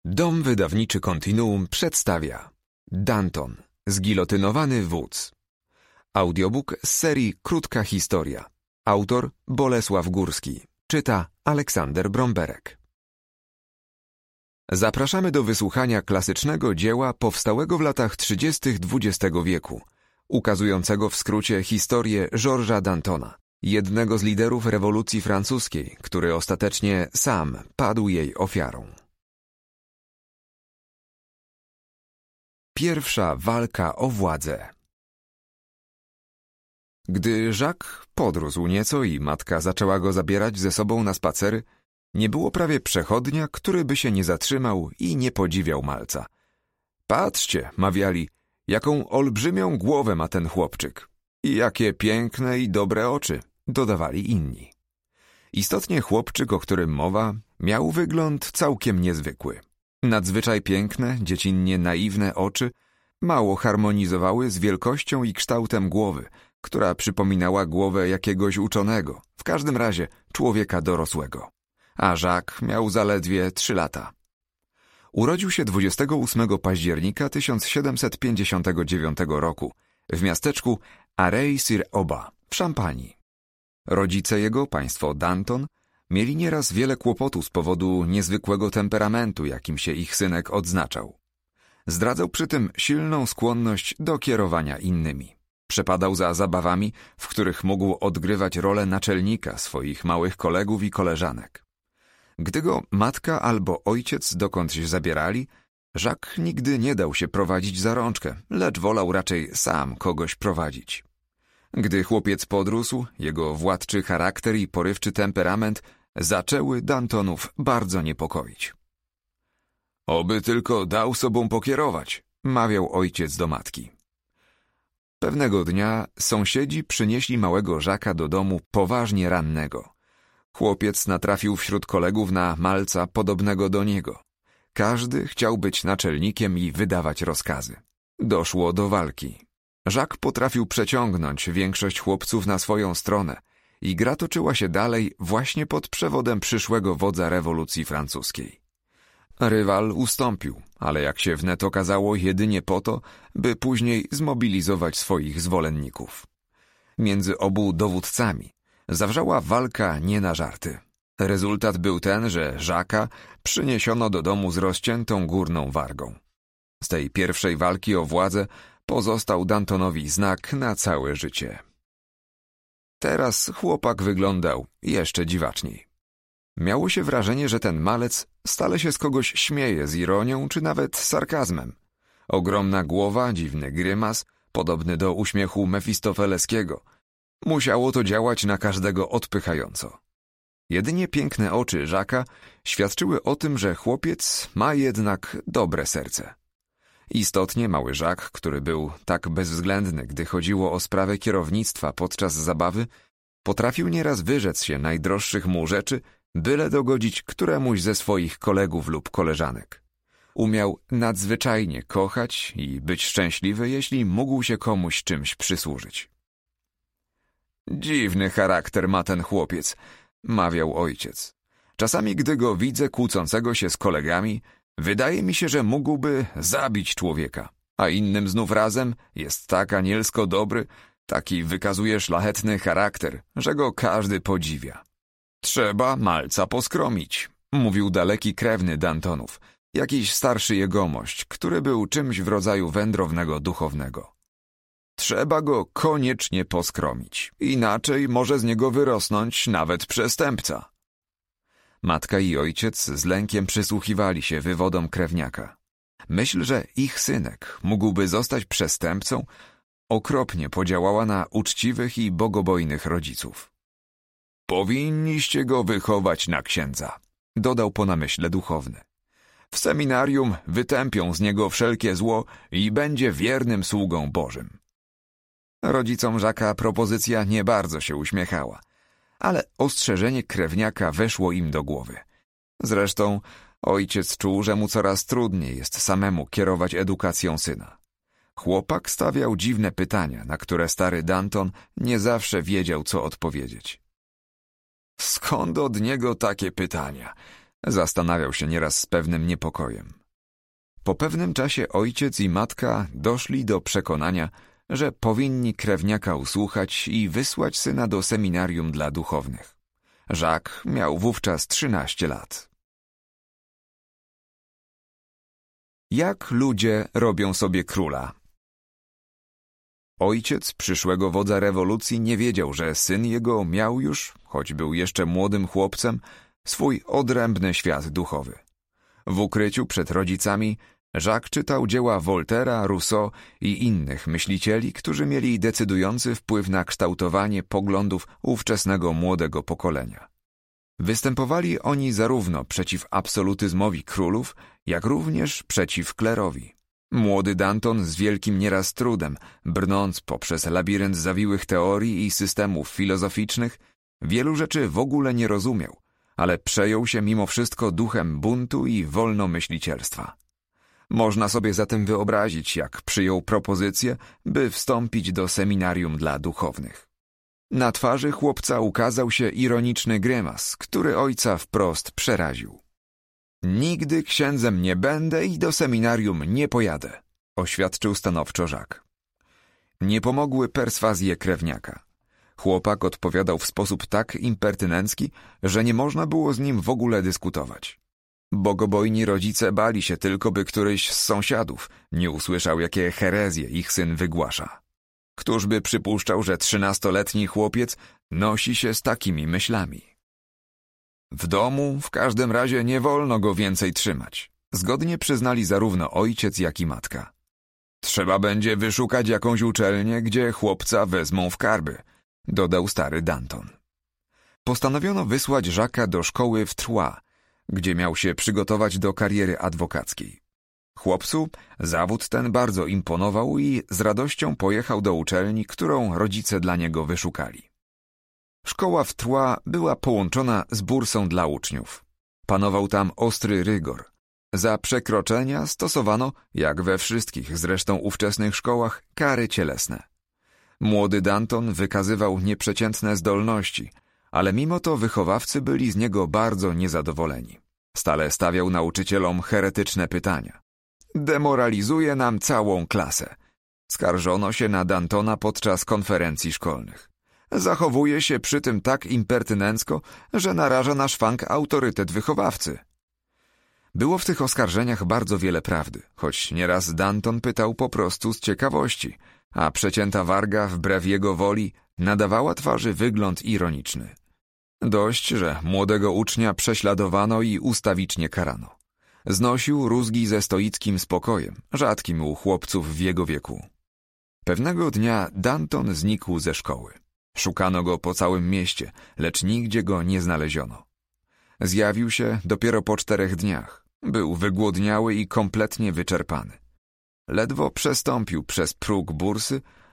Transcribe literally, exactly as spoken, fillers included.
Dom wydawniczy Kontinuum przedstawia Danton, zgilotynowany wódz. Audiobook z serii Krótka historia. Autor Bolesław Górski. Czyta Aleksander Bromberek. Zapraszamy do wysłuchania klasycznego dzieła powstałego w latach trzydziestych dwudziestego wieku, ukazującego w skrócie historię Georgesa Dantona, jednego z liderów rewolucji francuskiej, który ostatecznie sam padł jej ofiarą. Pierwsza walka o władzę. Gdy Jacques podrósł nieco i matka zaczęła go zabierać ze sobą na spacery, nie było prawie przechodnia, który by się nie zatrzymał i nie podziwiał malca. Patrzcie, mawiali, jaką olbrzymią głowę ma ten chłopczyk. I jakie piękne i dobre oczy, dodawali inni. Istotnie chłopczyk, o którym mowa, miał wygląd całkiem niezwykły. Nadzwyczaj piękne, dziecinnie naiwne oczy mało harmonizowały z wielkością i kształtem głowy, która przypominała głowę jakiegoś uczonego, w każdym razie człowieka dorosłego. A Jacques miał zaledwie trzy lata. Urodził się dwudziestego ósmego października tysiąc siedemset pięćdziesiątego dziewiątego roku w miasteczku Arey-sur-Aube w Szampanii. Rodzice jego, państwo Danton, mieli nieraz wiele kłopotu z powodu niezwykłego temperamentu, jakim się ich synek odznaczał. Zdradzał przy tym silną skłonność do kierowania innymi. Przepadał za zabawami, w których mógł odgrywać rolę naczelnika swoich małych kolegów i koleżanek. Gdy go matka albo ojciec dokądś zabierali, Jacques nigdy nie dał się prowadzić za rączkę, lecz wolał raczej sam kogoś prowadzić. Gdy chłopiec podrósł, jego władczy charakter i porywczy temperament zaczęły Dantonów bardzo niepokoić. Oby tylko dał sobą pokierować, mawiał ojciec do matki. Pewnego dnia sąsiedzi przynieśli małego Jacques'a do domu poważnie rannego. Chłopiec natrafił wśród kolegów na malca podobnego do niego. Każdy chciał być naczelnikiem i wydawać rozkazy. Doszło do walki. Jacques potrafił przeciągnąć większość chłopców na swoją stronę i gra toczyła się dalej właśnie pod przewodem przyszłego wodza rewolucji francuskiej. Rywal ustąpił, ale jak się wnet okazało jedynie po to, by później zmobilizować swoich zwolenników. Między obu dowódcami zawrzała walka nie na żarty. Rezultat był ten, że Jacques'a przyniesiono do domu z rozciętą górną wargą. Z tej pierwszej walki o władzę pozostał Dantonowi znak na całe życie. Teraz chłopak wyglądał jeszcze dziwaczniej. Miało się wrażenie, że ten malec stale się z kogoś śmieje z ironią czy nawet sarkazmem. Ogromna głowa, dziwny grymas, podobny do uśmiechu mefistofeleskiego. Musiało to działać na każdego odpychająco. Jedynie piękne oczy Jacques'a świadczyły o tym, że chłopiec ma jednak dobre serce. Istotnie mały Jacques, który był tak bezwzględny, gdy chodziło o sprawę kierownictwa podczas zabawy, potrafił nieraz wyrzec się najdroższych mu rzeczy, byle dogodzić któremuś ze swoich kolegów lub koleżanek. Umiał nadzwyczajnie kochać i być szczęśliwy, jeśli mógł się komuś czymś przysłużyć. Dziwny charakter ma ten chłopiec, mawiał ojciec. Czasami, gdy go widzę kłócącego się z kolegami, wydaje mi się, że mógłby zabić człowieka, a innym znów razem jest tak anielsko dobry, taki wykazuje szlachetny charakter, że go każdy podziwia. Trzeba malca poskromić, mówił daleki krewny Dantonów, jakiś starszy jegomość, który był czymś w rodzaju wędrownego duchownego. Trzeba go koniecznie poskromić, inaczej może z niego wyrosnąć nawet przestępca. Matka i ojciec z lękiem przysłuchiwali się wywodom krewniaka. Myśl, że ich synek mógłby zostać przestępcą, okropnie podziałała na uczciwych i bogobojnych rodziców. Powinniście go wychować na księdza, dodał po namyśle duchowny. W seminarium wytępią z niego wszelkie zło i będzie wiernym sługą Bożym. Rodzicom Jacques'a propozycja nie bardzo się uśmiechała, ale ostrzeżenie krewniaka weszło im do głowy. Zresztą ojciec czuł, że mu coraz trudniej jest samemu kierować edukacją syna. Chłopak stawiał dziwne pytania, na które stary Danton nie zawsze wiedział, co odpowiedzieć. Skąd od niego takie pytania? Zastanawiał się nieraz z pewnym niepokojem. Po pewnym czasie ojciec i matka doszli do przekonania, że powinni krewniaka usłuchać i wysłać syna do seminarium dla duchownych. Jacques miał wówczas trzynaście lat. Jak ludzie robią sobie króla? Ojciec przyszłego wodza rewolucji nie wiedział, że syn jego miał już, choć był jeszcze młodym chłopcem, swój odrębny świat duchowy. W ukryciu przed rodzicami Jacques czytał dzieła Voltaira, Rousseau i innych myślicieli, którzy mieli decydujący wpływ na kształtowanie poglądów ówczesnego młodego pokolenia. Występowali oni zarówno przeciw absolutyzmowi królów, jak również przeciw klerowi. Młody Danton z wielkim nieraz trudem, brnąc poprzez labirynt zawiłych teorii i systemów filozoficznych, wielu rzeczy w ogóle nie rozumiał, ale przejął się mimo wszystko duchem buntu i wolnomyślicielstwa. Można sobie zatem wyobrazić, jak przyjął propozycję, by wstąpić do seminarium dla duchownych. Na twarzy chłopca ukazał się ironiczny grymas, który ojca wprost przeraził. Nigdy księdzem nie będę i do seminarium nie pojadę, oświadczył stanowczo Jacques. Nie pomogły perswazje krewniaka. Chłopak odpowiadał w sposób tak impertynencki, że nie można było z nim w ogóle dyskutować. Bogobojni rodzice bali się tylko, by któryś z sąsiadów nie usłyszał, jakie herezje ich syn wygłasza. Któż by przypuszczał, że trzynastoletni chłopiec nosi się z takimi myślami? W domu w każdym razie nie wolno go więcej trzymać. Zgodnie przyznali zarówno ojciec, jak i matka. Trzeba będzie wyszukać jakąś uczelnię, gdzie chłopca wezmą w karby, dodał stary Danton. Postanowiono wysłać Jacques'a do szkoły w Troyes, gdzie miał się przygotować do kariery adwokackiej. Chłopcu zawód ten bardzo imponował i z radością pojechał do uczelni, którą rodzice dla niego wyszukali. Szkoła w Troyes była połączona z bursą dla uczniów. Panował tam ostry rygor. Za przekroczenia stosowano, jak we wszystkich zresztą ówczesnych szkołach, kary cielesne. Młody Danton wykazywał nieprzeciętne zdolności, ale mimo to wychowawcy byli z niego bardzo niezadowoleni. Stale stawiał nauczycielom heretyczne pytania. Demoralizuje nam całą klasę. Skarżono się na Dantona podczas konferencji szkolnych. Zachowuje się przy tym tak impertynencko, że naraża na szwank autorytet wychowawcy. Było w tych oskarżeniach bardzo wiele prawdy, choć nieraz Danton pytał po prostu z ciekawości, a przecięta warga wbrew jego woli nadawała twarzy wygląd ironiczny. Dość, że młodego ucznia prześladowano i ustawicznie karano. Znosił rózgi ze stoickim spokojem, rzadkim u chłopców w jego wieku. Pewnego dnia Danton znikł ze szkoły. Szukano go po całym mieście, lecz nigdzie go nie znaleziono. Zjawił się dopiero po czterech dniach. Był wygłodniały i kompletnie wyczerpany. Ledwo przestąpił przez próg bursy,